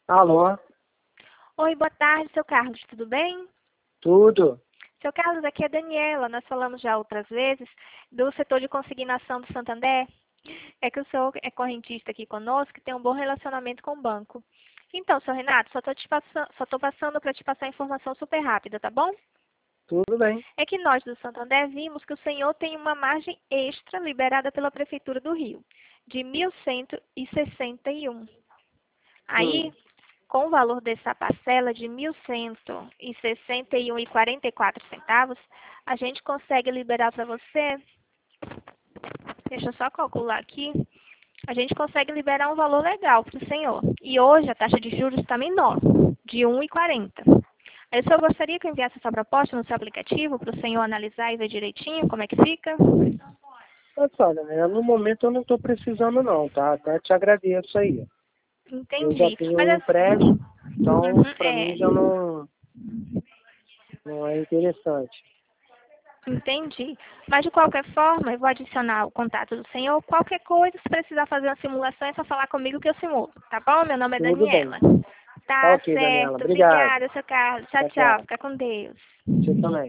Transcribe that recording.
Alô? Oi, boa tarde, seu Carlos, tudo bem? Tudo? Seu Carlos, aqui é a Daniela. Nós falamos já outras vezes do setor de consignação do Santander. É que o senhor é correntista aqui conosco e tem um bom relacionamento com o banco. Então, seu Renato, só estou passando para te passar a informação super rápida, tá bom? Tudo bem. É que nós do Santander vimos que o senhor tem uma margem extra liberada pela Prefeitura do Rio, de 1.161. Hum. Aí, com o valor dessa parcela de 1.161,44 centavos, a gente consegue liberar para você, deixa eu só calcular aqui, a gente consegue liberar um valor legal para o senhor. E hoje a taxa de juros está menor, de 1,40. Aí o senhor gostaria que eu enviasse essa proposta no seu aplicativo para o senhor analisar e ver direitinho como é que fica? Mas olha, né, no momento eu não estou precisando não, tá? Até te agradeço aí. Eu já Entendi. tenho Mas um assim, empréstimo, então para é, mim já não é interessante. entendi. Mas de qualquer forma, eu vou adicionar o contato do senhor. Qualquer coisa, se precisar fazer uma simulação, é só falar comigo que eu simulo. Tá bom? Meu nome é Tudo bem. Daniela. Tá Tá ok, Daniela. certo. Obrigado. Obrigada, seu Carlos. Tchau, Tchau, tchau. tchau. Fica com Deus. Você também.